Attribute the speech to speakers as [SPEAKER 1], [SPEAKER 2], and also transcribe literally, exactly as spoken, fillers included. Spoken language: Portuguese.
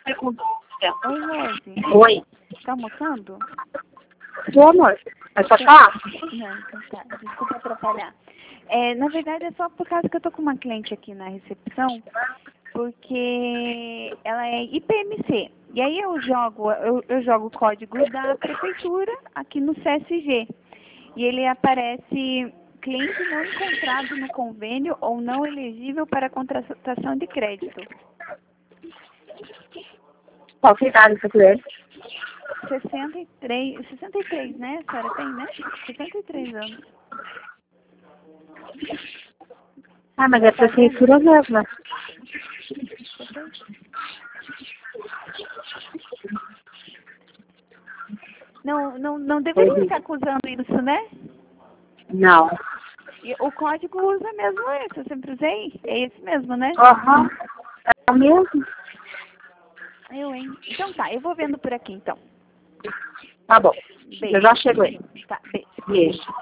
[SPEAKER 1] pergunta.
[SPEAKER 2] Oi, Rose.
[SPEAKER 1] Oi.
[SPEAKER 2] Tá almoçando?
[SPEAKER 1] Tô, amor. É só falar?
[SPEAKER 2] Não, então tá. Desculpa atrapalhar. É, na verdade, é só por causa que eu tô com uma cliente aqui na recepção, porque ela é I P M C. E aí eu jogo, eu, eu jogo o código da prefeitura aqui no C S G. E ele aparece cliente não encontrado no convênio ou não elegível para contratação de crédito.
[SPEAKER 1] Qual que é a idade dessa cliente?
[SPEAKER 2] sessenta e três, sessenta e três, né? A senhora tem, né? sessenta e três anos.
[SPEAKER 1] Ah, mas é prefeitura mesmo, né?
[SPEAKER 2] Não, não, não deveria estar acusando isso, né?
[SPEAKER 1] Não.
[SPEAKER 2] E o código usa mesmo esse, eu sempre usei. É esse mesmo, né?
[SPEAKER 1] Aham. Uhum. É o mesmo?
[SPEAKER 2] Eu, hein? Então tá, eu vou vendo por aqui, então.
[SPEAKER 1] Tá bom.
[SPEAKER 2] Beijo.
[SPEAKER 1] Eu já chego aí.
[SPEAKER 2] Tá, beijo.
[SPEAKER 1] Beijo.